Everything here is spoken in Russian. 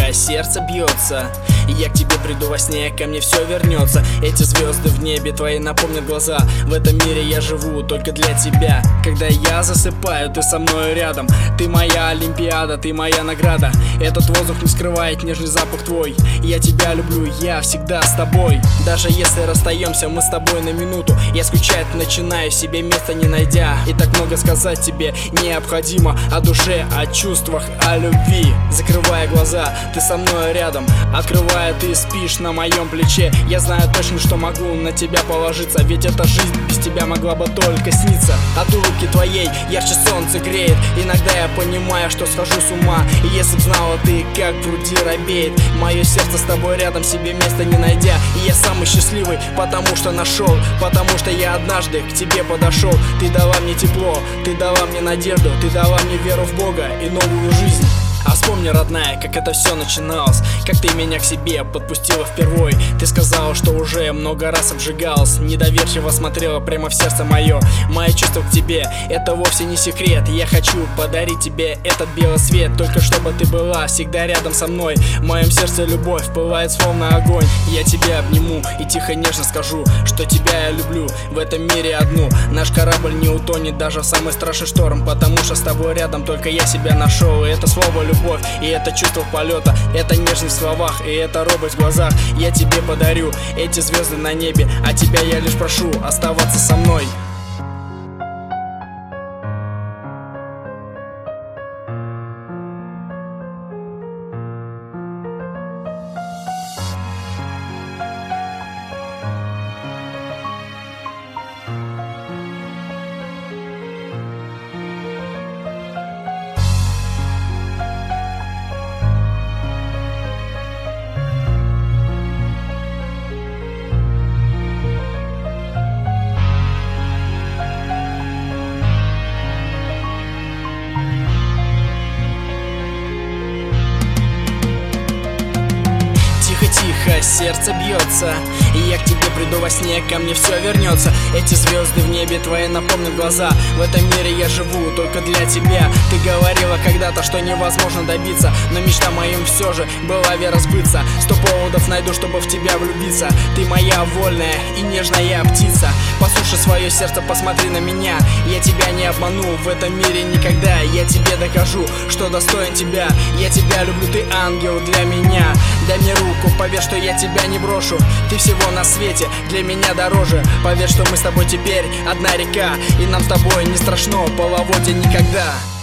тихо, сердце бьется. Я к тебе приду во сне, ко мне все вернется. Эти звезды в небе твои напомнят глаза. В этом мире я живу только для тебя. Когда я засыпаю, ты со мной рядом. Ты моя олимпиада, ты моя награда. Этот воздух не скрывает нежный запах твой. Я тебя люблю, я всегда с тобой. Даже если расстаемся мы с тобой на минуту, я скучать начинаю, себе места не найдя. И так много сказать тебе необходимо о душе, о чувствах, о любви. Закрывая глаза, ты со мной рядом. Открывая, ты спишь на моем плече. Я знаю точно, что могу на тебя положиться. Ведь эта жизнь без тебя могла бы только сниться. От улыбки твоей ярче солнце греет. Иногда я понимаю, что схожу с ума. И если б знала ты, как в груди робеет мое сердце с тобой рядом, себе места не найдя. И я самый счастливый, потому что нашел. Потому что я однажды к тебе подошел. Ты дала мне тепло, ты дала мне надежду. Ты дала мне веру в Бога и новую жизнь. А вспомни, родная, как это все начиналось. Как ты меня к себе подпустила впервой. Ты сказала, что уже много раз обжигалась. Недоверчиво смотрела прямо в сердце мое. Мои чувства к тебе, это вовсе не секрет. Я хочу подарить тебе этот белый свет. Только чтобы ты была всегда рядом со мной. В моем сердце любовь пылает словно огонь. Я тебя обниму и тихо нежно скажу, что тебя я люблю в этом мире одну. Наш корабль не утонет даже в самый страшный шторм. Потому что с тобой рядом только я себя нашел. И это слово любовь, и это чувство полета. Это нежность в словах, и это робость в глазах. Я тебе подарю эти звезды на небе. А тебя я лишь прошу оставаться со мной. Тихо, сердце бьется. И я к тебе приду во сне, ко мне все вернется. Эти звезды в небе твои напомнят глаза. В этом мире я живу только для тебя. Ты говорила когда-то, что невозможно добиться, но мечта моим все же была вера сбыться. 100 поводов найду, чтобы в тебя влюбиться. Ты моя вольная и нежная птица. Послушай свое сердце, посмотри на меня. Я тебя не обману в этом мире никогда. Я тебе докажу, что достоин тебя. Я тебя люблю, ты ангел для меня. Дай мне руку, поверь, что я тебя не брошу. Ты всего на свете для меня дороже. Поверь, что мы с тобой теперь одна река. И нам с тобой не страшно половодье никогда.